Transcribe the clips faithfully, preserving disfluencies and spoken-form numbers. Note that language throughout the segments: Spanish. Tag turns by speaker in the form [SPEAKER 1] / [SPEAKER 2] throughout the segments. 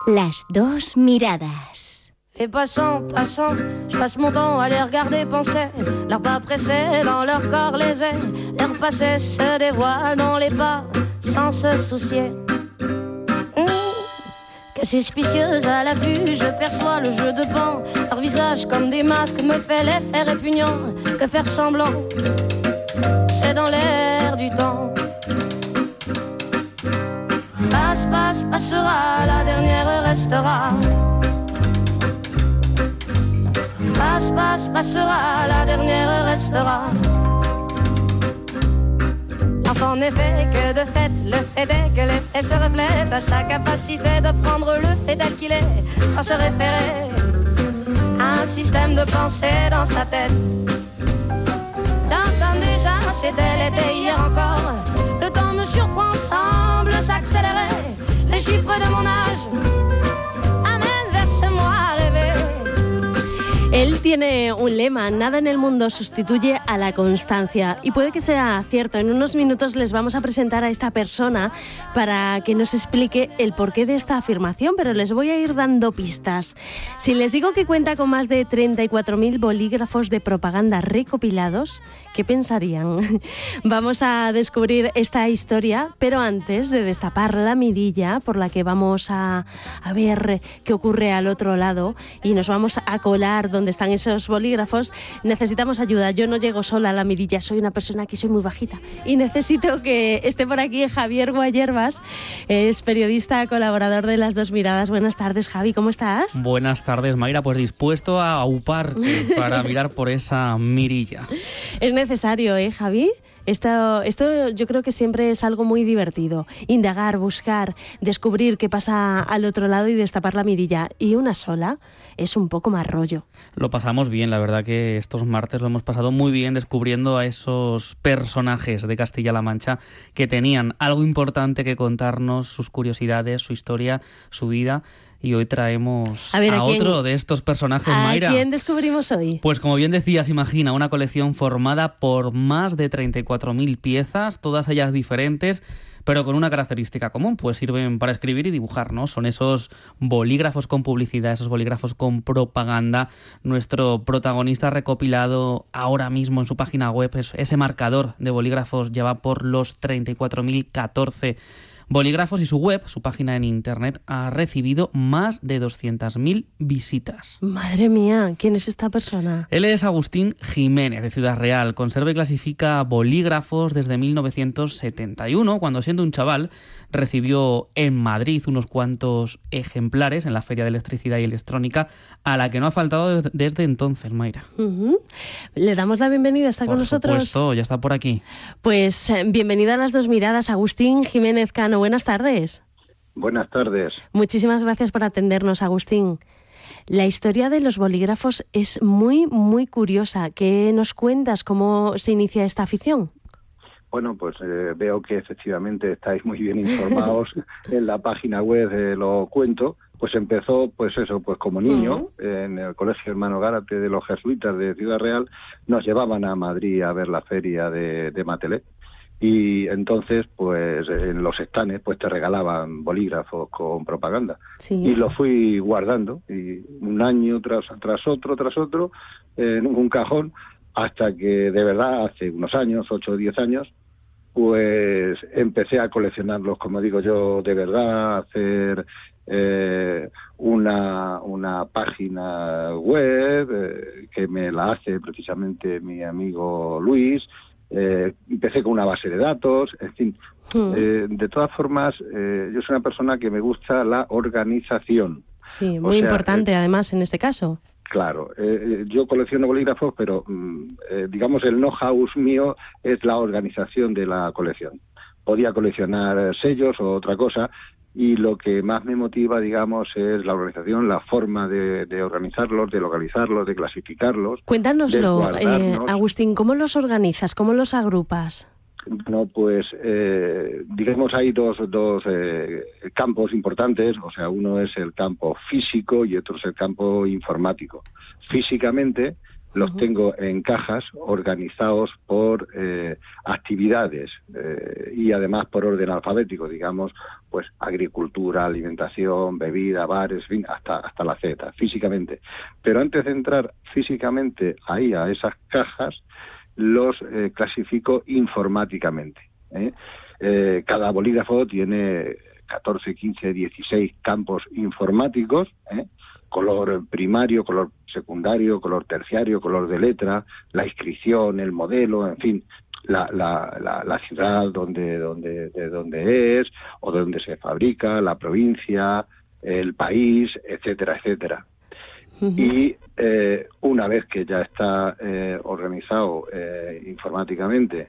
[SPEAKER 1] Las dos miradas.
[SPEAKER 2] Les passants, passants, je passe mon temps à les regarder penser. Leurs pas pressés dans leur corps les airs. Leur passé se dévoile dans les pas sans se soucier. Mmh. Que suspicieuse à la vue, je perçois le jeu de pan. Leur visage comme des masques me fait l'effet répugnant. Que faire semblant, c'est dans l'air du temps. Passe, passe, passera, la dernière restera. Passe, passe, passera, la dernière restera. L'enfant n'est fait que de fait, le fait est que l'effet se reflète à sa capacité de prendre le fait tel qu'il est, sans se référer à un système de pensée dans sa tête. D'entendre déjà, c'était l'été hier encore. Le temps me surprend, semble s'accélérer. Les chiffres de mon âge amènent vers ce moi rêvé.
[SPEAKER 3] Él tiene un lema: nada en el mundo sustituye a la constancia. Y puede que sea cierto. En unos minutos les vamos a presentar a esta persona para que nos explique el porqué de esta afirmación, pero les voy a ir dando pistas. Si les digo que cuenta con más de treinta y cuatro mil bolígrafos de propaganda recopilados, ¿qué pensarían? Vamos a descubrir esta historia, pero antes de destapar la mirilla por la que vamos a, a ver qué ocurre al otro lado y nos vamos a colar donde están esos bolígrafos, necesitamos ayuda. Yo no llego sola a la mirilla, soy una persona que soy muy bajita y necesito que esté por aquí Javier Guayerbas, es periodista, colaborador de Las Dos Miradas. Buenas tardes, Javi, ¿cómo estás?
[SPEAKER 4] Buenas tardes, Mayra, pues dispuesto a auparte para mirar por esa mirilla.
[SPEAKER 3] Es necesario, ¿eh, Javi? Esto, esto yo creo que siempre es algo muy divertido. Indagar, buscar, descubrir qué pasa al otro lado y destapar la mirilla. Y una sola es un poco más rollo.
[SPEAKER 4] Lo pasamos bien, la verdad que estos martes lo hemos pasado muy bien descubriendo a esos personajes de Castilla-La Mancha que tenían algo importante que contarnos, sus curiosidades, su historia, su vida. Y hoy traemos a, ver, ¿a, a otro de estos personajes,
[SPEAKER 3] ¿A
[SPEAKER 4] Mayra?
[SPEAKER 3] ¿A quién descubrimos hoy?
[SPEAKER 4] Pues como bien decías, imagina una colección formada por más de treinta y cuatro mil piezas, todas ellas diferentes, pero con una característica común, pues sirven para escribir y dibujar, ¿no? Son esos bolígrafos con publicidad, esos bolígrafos con propaganda. Nuestro protagonista recopilado ahora mismo en su página web, es ese marcador de bolígrafos lleva por los treinta y cuatro mil catorce bolígrafos y su web, su página en internet, ha recibido más de doscientas mil visitas.
[SPEAKER 3] Madre mía, ¿quién es esta persona?
[SPEAKER 4] Él es Agustín Jiménez, de Ciudad Real. Conserva y clasifica bolígrafos desde mil novecientos setenta y uno, cuando siendo un chaval recibió en Madrid unos cuantos ejemplares en la Feria de Electricidad y Electrónica, a la que no ha faltado desde entonces, Mayra.
[SPEAKER 3] Uh-huh. Le damos la bienvenida, ¿está
[SPEAKER 4] por
[SPEAKER 3] con nosotros?
[SPEAKER 4] Por supuesto, ya está por aquí.
[SPEAKER 3] Pues eh, bienvenido a Las Dos Miradas, Agustín Jiménez Cano. Buenas tardes.
[SPEAKER 5] Buenas tardes.
[SPEAKER 3] Muchísimas gracias por atendernos, Agustín. La historia de los bolígrafos es muy, muy curiosa. ¿Qué nos cuentas? ¿Cómo se inicia esta afición?
[SPEAKER 5] Bueno, pues eh, veo que efectivamente estáis muy bien informados. En la página web eh, lo cuento. Pues empezó, pues eso, pues como niño, uh-huh. en el Colegio Hermano Gárate de los Jesuitas de Ciudad Real, nos llevaban a Madrid a ver la feria de, de Matelé. Y entonces, pues en los estanes, pues te regalaban bolígrafos con propaganda.
[SPEAKER 3] Sí.
[SPEAKER 5] Y lo fui guardando, y un año tras, tras otro, tras otro, en un cajón, hasta que de verdad, hace unos años, ocho o diez años, pues empecé a coleccionarlos, como digo yo, de verdad, a hacer eh, una, una página web eh, que me la hace precisamente mi amigo Luis. Eh, empecé con una base de datos, en fin. Mm. Eh, de todas formas, eh, yo soy una persona que me gusta la organización.
[SPEAKER 3] Sí, muy o sea, importante eh, además en este caso.
[SPEAKER 5] Claro, eh, yo colecciono bolígrafos, pero eh, digamos el know-how mío es la organización de la colección. Podía coleccionar sellos o otra cosa, y lo que más me motiva, digamos, es la organización, la forma de, de organizarlos, de localizarlos, de clasificarlos.
[SPEAKER 3] Cuéntanoslo, eh, Agustín, ¿cómo los organizas? ¿Cómo los agrupas?
[SPEAKER 5] No, pues eh, digamos hay dos, dos eh, campos importantes, o sea, uno es el campo físico y otro es el campo informático. Físicamente, los
[SPEAKER 3] Uh-huh.
[SPEAKER 5] tengo en cajas organizados por eh, actividades eh, y además por orden alfabético, digamos, pues agricultura, alimentación, bebida, bares, en fin, hasta, hasta la Z, físicamente. Pero antes de entrar físicamente ahí a esas cajas, los eh, clasifico informáticamente, ¿eh? Eh, cada bolígrafo tiene catorce, quince, dieciséis campos informáticos, ¿eh? Color primario, color secundario, color terciario, color de letra, la inscripción, el modelo, en fin, la, la, la, la ciudad donde, donde, de donde es o de donde se fabrica, la provincia, el país, etcétera, etcétera. Uh-huh. Y eh, una vez que ya está eh, organizado eh, informáticamente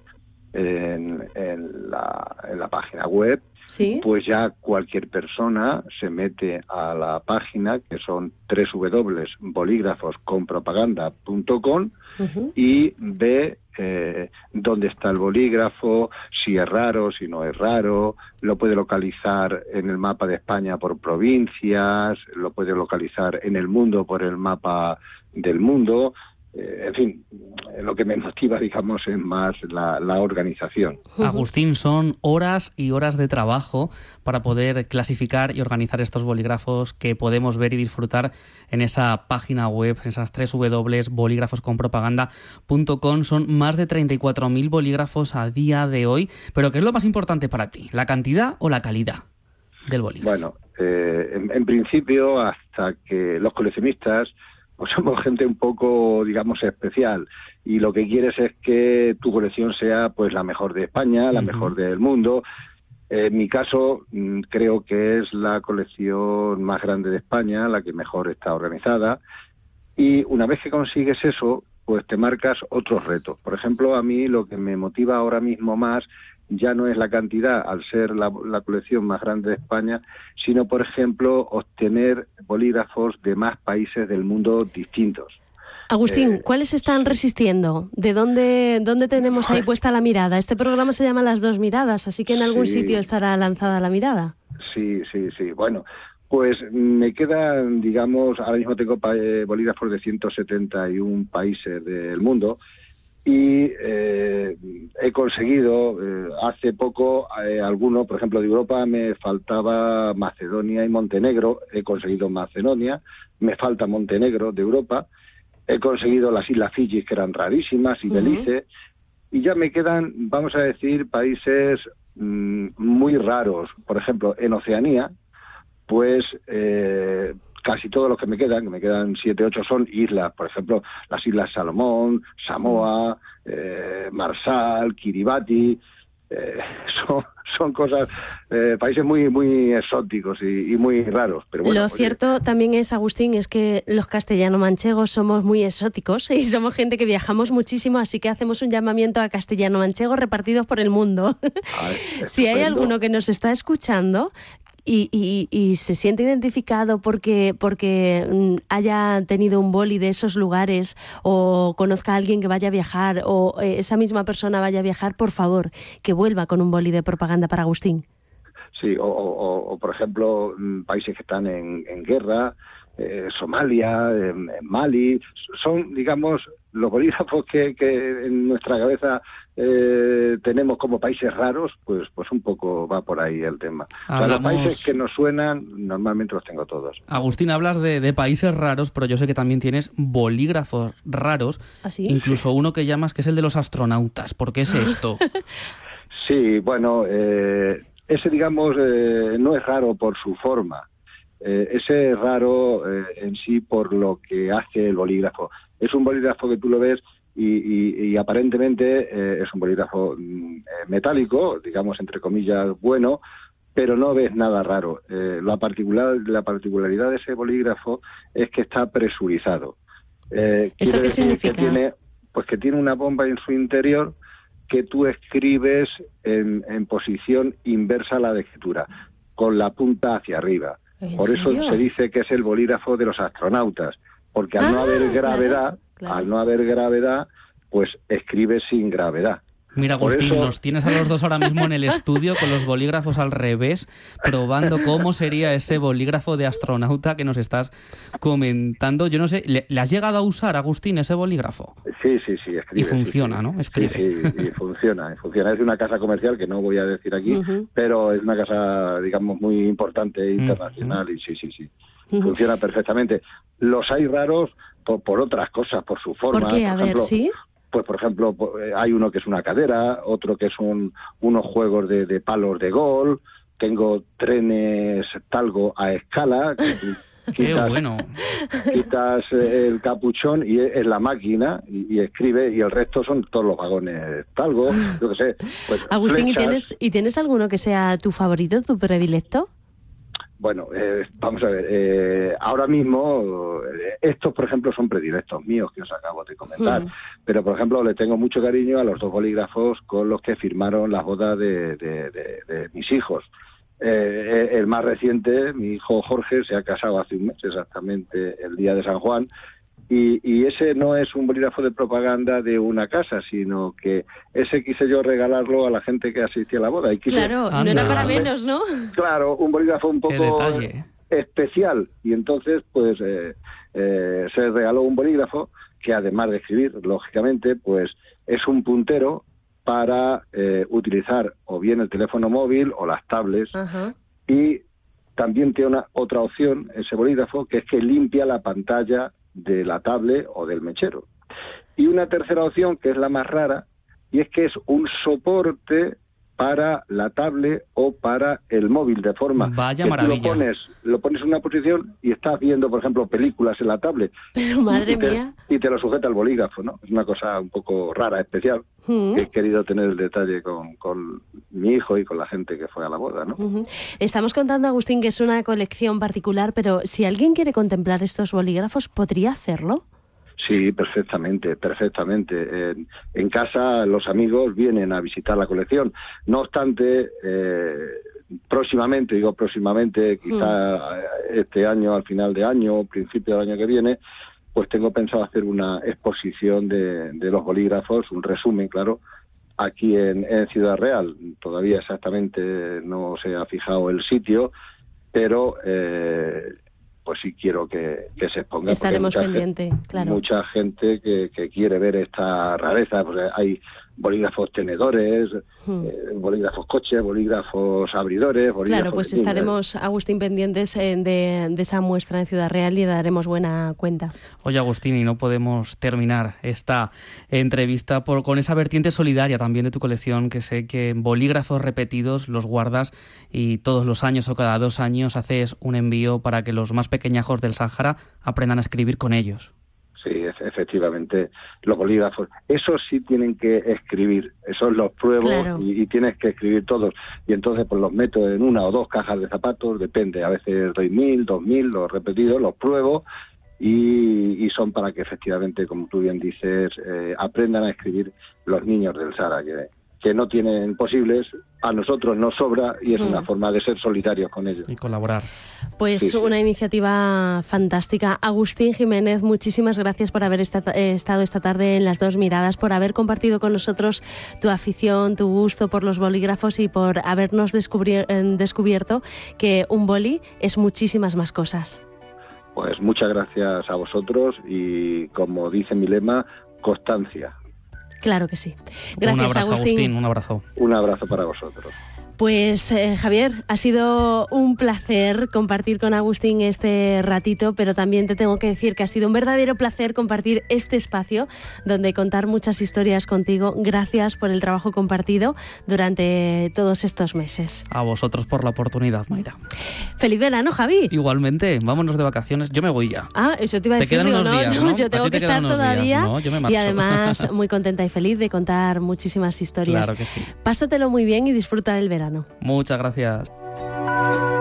[SPEAKER 5] en, en, la, en la página web, ¿sí? Pues ya cualquier persona se mete a la página, que son doble u doble u doble u punto bolígrafos con propaganda punto com, uh-huh. y ve eh, dónde está el bolígrafo, si es raro, si no es raro, lo puede localizar en el mapa de España por provincias, lo puede localizar en el mundo por el mapa del mundo. En fin, lo que me motiva, digamos, es más la, la organización.
[SPEAKER 4] Agustín, son horas y horas de trabajo para poder clasificar y organizar estos bolígrafos que podemos ver y disfrutar en esa página web, en esas doble u doble u doble u punto bolígrafos con propaganda punto com. Son más de treinta y cuatro mil bolígrafos a día de hoy. Pero ¿qué es lo más importante para ti? ¿La cantidad o la calidad del bolígrafo?
[SPEAKER 5] Bueno, eh, en, en principio, hasta que los coleccionistas pues somos gente un poco, digamos, especial, y lo que quieres es que tu colección sea pues la mejor de España, la uh-huh. mejor del mundo. En mi caso, creo que es la colección más grande de España, la que mejor está organizada, y una vez que consigues eso, pues te marcas otros retos. Por ejemplo, a mí lo que me motiva ahora mismo más ya no es la cantidad, al ser la, la colección más grande de España, sino, por ejemplo, obtener bolígrafos de más países del mundo distintos.
[SPEAKER 3] Agustín,
[SPEAKER 5] eh,
[SPEAKER 3] ¿cuáles están resistiendo? ¿De dónde, dónde tenemos ahí puesta la mirada? Este programa se llama Las Dos Miradas, así que en algún sí, sitio estará lanzada la mirada.
[SPEAKER 5] Sí, sí, sí. Bueno, pues me quedan, digamos, ahora mismo tengo eh, bolígrafos de ciento setenta y uno países del mundo, y eh, he conseguido, eh, hace poco, eh, algunos, por ejemplo, de Europa me faltaba Macedonia y Montenegro, he conseguido Macedonia, me falta Montenegro de Europa, he conseguido las Islas Fiji, que eran rarísimas, y Belice, uh-huh. y ya me quedan, vamos a decir, países mmm, muy raros. Por ejemplo, en Oceanía, pues eh, casi todos los que me quedan, que me quedan siete, ocho, son islas. Por ejemplo, las Islas Salomón, Samoa, eh, Marshall, Kiribati. Eh, son, son cosas, eh, países muy muy exóticos y, y muy raros. Pero bueno,
[SPEAKER 3] lo
[SPEAKER 5] oye,
[SPEAKER 3] cierto también es, Agustín, es que los castellano-manchegos somos muy exóticos y somos gente que viajamos muchísimo, así que hacemos un llamamiento a castellano-manchegos repartidos por el mundo. Ay, si hay alguno que nos está escuchando Y, y, y se siente identificado porque, porque haya tenido un boli de esos lugares, o conozca a alguien que vaya a viajar, o esa misma persona vaya a viajar, por favor, que vuelva con un boli de propaganda para Agustín.
[SPEAKER 5] Sí, o, o, o por ejemplo, países que están en, en guerra, eh, Somalia, en, en Mali, son, digamos, los bolígrafos que, que en nuestra cabeza eh, tenemos como países raros, pues pues un poco va por ahí el tema. Hablamos... O sea, los países que nos suenan, normalmente los tengo todos.
[SPEAKER 4] Agustín, hablas de, de países raros, pero yo sé que también tienes bolígrafos raros,
[SPEAKER 3] ¿Ah, sí?
[SPEAKER 4] Incluso uno que llamas que es el de los astronautas. ¿Por qué es esto?
[SPEAKER 5] Sí, bueno, eh, ese, digamos, eh, no es raro por su forma. Eh, ese es raro eh, en sí por lo que hace el bolígrafo. Es un bolígrafo que tú lo ves y, y, y aparentemente eh, es un bolígrafo mm, metálico, digamos, entre comillas, bueno, pero no ves nada raro. Eh, la, particular, la particularidad de ese bolígrafo es que está presurizado. Eh,
[SPEAKER 3] ¿Esto qué significa?
[SPEAKER 5] Que tiene, pues que tiene una bomba en su interior que tú escribes en, en posición inversa a la de escritura, con la punta hacia arriba. Por eso
[SPEAKER 3] serio?
[SPEAKER 5] se dice que es el bolígrafo de los astronautas, porque al ah, no haber gravedad, claro, claro. al no haber gravedad, pues escribe sin gravedad.
[SPEAKER 4] Mira,
[SPEAKER 5] Por
[SPEAKER 4] Agustín,
[SPEAKER 5] eso-
[SPEAKER 4] nos tienes a los dos ahora mismo en el estudio con los bolígrafos al revés, probando cómo sería ese bolígrafo de astronauta que nos estás comentando. Yo no sé, ¿le, le has llegado a usar, Agustín, ese bolígrafo?
[SPEAKER 5] Sí, sí, sí, escribe.
[SPEAKER 4] Y
[SPEAKER 5] sí,
[SPEAKER 4] funciona,
[SPEAKER 5] sí.
[SPEAKER 4] ¿no? Escribe.
[SPEAKER 5] Sí, sí, y funciona, y funciona. Es una casa comercial que no voy a decir aquí,
[SPEAKER 3] Ujú.
[SPEAKER 5] pero es una casa, digamos, muy importante, internacional, y sí, sí, sí. Funciona perfectamente. Los hay raros por, por otras cosas, por su forma.
[SPEAKER 3] ¿Por qué? A ver,
[SPEAKER 5] ejemplo,
[SPEAKER 3] ¿sí?
[SPEAKER 5] Pues, por ejemplo, po- eh, hay uno que es una cadera, otro que son unos juegos de, de palos de gol. Tengo trenes talgo a escala. que
[SPEAKER 4] Qué
[SPEAKER 5] quitas-
[SPEAKER 4] bueno.
[SPEAKER 5] quitas eh, el capuchón y es la máquina y, y escribe, y el resto son todos los vagones talgo, yo qué sé. Pues,
[SPEAKER 3] Agustín, ¿y
[SPEAKER 5] flechas.
[SPEAKER 3] tienes, ¿y tienes alguno que sea tu favorito, tu predilecto?
[SPEAKER 5] Bueno, eh, vamos a ver, eh, ahora mismo eh, estos, por ejemplo, son predilectos míos que os acabo de comentar,
[SPEAKER 3] Mm.
[SPEAKER 5] pero, por ejemplo, le tengo mucho cariño a los dos bolígrafos con los que firmaron la boda de, de- de- de mis hijos. Eh, el más reciente, mi hijo Jorge, se ha casado hace un mes, exactamente el día de San Juan, y, y ese no es un bolígrafo de propaganda de una casa, sino que ese quise yo regalarlo a la gente que asistía a la boda. Y quise,
[SPEAKER 3] Claro, no
[SPEAKER 4] Anda.
[SPEAKER 3] era para menos, ¿no?
[SPEAKER 5] claro, un bolígrafo un
[SPEAKER 4] Qué
[SPEAKER 5] poco
[SPEAKER 4] detalle.
[SPEAKER 5] especial, y entonces pues eh, eh, se regaló un bolígrafo que, además de escribir, lógicamente, pues es un puntero para eh, utilizar o bien el teléfono móvil o las tablets,
[SPEAKER 3] Ajá.
[SPEAKER 5] y también tiene una otra opción ese bolígrafo, que es que limpia la pantalla de la tablet o del mechero. Y una tercera opción, que es la más rara, y es que es un soporte para la tablet o para el móvil, de forma
[SPEAKER 4] Vaya
[SPEAKER 5] que
[SPEAKER 4] maravilla.
[SPEAKER 5] tú lo pones, lo pones en una posición y estás viendo, por ejemplo, películas en la tablet.
[SPEAKER 3] Pero madre
[SPEAKER 5] y te,
[SPEAKER 3] mía.
[SPEAKER 5] Y te lo sujeta el bolígrafo, ¿no? Es una cosa un poco rara, especial.
[SPEAKER 3] Mm.
[SPEAKER 5] Que he querido tener el detalle con, con mi hijo y con la gente que fue a la boda, ¿no?
[SPEAKER 3] Ujú. Estamos contando, Agustín, que es una colección particular, pero si alguien quiere contemplar estos bolígrafos, ¿podría hacerlo?
[SPEAKER 5] Sí, perfectamente, perfectamente. En, en casa los amigos vienen a visitar la colección. No obstante, eh, próximamente, digo próximamente, quizá este año, al final de año, principio del año que viene, pues tengo pensado hacer una exposición de, de los bolígrafos, un resumen, claro, aquí en, en Ciudad Real. Todavía exactamente no se ha fijado el sitio, pero eh, pues sí quiero que, que se exponga.
[SPEAKER 3] Estaremos
[SPEAKER 5] porque hay mucha
[SPEAKER 3] pendiente,
[SPEAKER 5] gen-
[SPEAKER 3] claro.
[SPEAKER 5] Mucha gente que, que quiere ver esta rareza, pues hay bolígrafos tenedores,
[SPEAKER 3] Hmm.
[SPEAKER 5] eh, bolígrafos coches, bolígrafos abridores, bolígrafos...
[SPEAKER 3] Claro, pues
[SPEAKER 5] en fin,
[SPEAKER 3] estaremos, Agustín, pendientes eh, de, de esa muestra en Ciudad Real y daremos buena cuenta.
[SPEAKER 4] Oye, Agustín, y no podemos terminar esta entrevista por, con esa vertiente solidaria también de tu colección, que sé que bolígrafos repetidos los guardas y todos los años o cada dos años haces un envío para que los más pequeñajos del Sáhara aprendan a escribir con ellos.
[SPEAKER 5] Sí, e- efectivamente, los bolígrafos, esos sí tienen que escribir, esos los pruebo
[SPEAKER 3] Claro.
[SPEAKER 5] y, y tienes que escribir todos, y entonces pues los meto en una o dos cajas de zapatos, depende, a veces doy mil, dos mil, los repetidos, los pruebo, y, y son para que efectivamente, como tú bien dices, eh, aprendan a escribir los niños del Sahara, que, que no tienen posibles, a nosotros nos sobra, y es
[SPEAKER 3] Mm.
[SPEAKER 5] una forma de ser solidarios con ellos.
[SPEAKER 4] Y colaborar.
[SPEAKER 3] Pues
[SPEAKER 5] Sí, sí.
[SPEAKER 3] una iniciativa fantástica. Agustín Jiménez, muchísimas gracias por haber esta- eh, estado esta tarde en Las Dos Miradas, por haber compartido con nosotros tu afición, tu gusto por los bolígrafos y por habernos descubri- eh, descubierto que un boli es muchísimas más cosas.
[SPEAKER 5] Pues muchas gracias a vosotros, y como dice mi lema, constancia.
[SPEAKER 3] Claro que sí. Gracias,
[SPEAKER 4] un abrazo,
[SPEAKER 3] Agustín.
[SPEAKER 4] Agustín, un abrazo.
[SPEAKER 5] Un abrazo para vosotros.
[SPEAKER 3] Pues eh, Javier, ha sido un placer compartir con Agustín este ratito, pero también te tengo que decir que ha sido un verdadero placer compartir este espacio donde contar muchas historias contigo. Gracias por el trabajo compartido durante todos estos meses.
[SPEAKER 4] A vosotros por la oportunidad, Mayra.
[SPEAKER 3] ¡Feliz verano, Javi!
[SPEAKER 4] Igualmente, vámonos de vacaciones. Yo me voy ya.
[SPEAKER 3] Ah, eso te iba a
[SPEAKER 4] Te
[SPEAKER 3] decir,
[SPEAKER 4] quedan
[SPEAKER 3] digo,
[SPEAKER 4] unos
[SPEAKER 3] no,
[SPEAKER 4] días,
[SPEAKER 3] no,
[SPEAKER 4] ¿no?
[SPEAKER 3] yo
[SPEAKER 4] A
[SPEAKER 3] tengo
[SPEAKER 4] ti
[SPEAKER 3] que
[SPEAKER 4] te quedan
[SPEAKER 3] estar
[SPEAKER 4] unos días,
[SPEAKER 3] todavía
[SPEAKER 4] ¿no? Yo me
[SPEAKER 3] y
[SPEAKER 4] marcho.
[SPEAKER 3] además muy contenta y feliz de contar muchísimas historias.
[SPEAKER 4] Claro que sí.
[SPEAKER 3] Pásatelo muy bien y disfruta del verano.
[SPEAKER 4] Muchas gracias.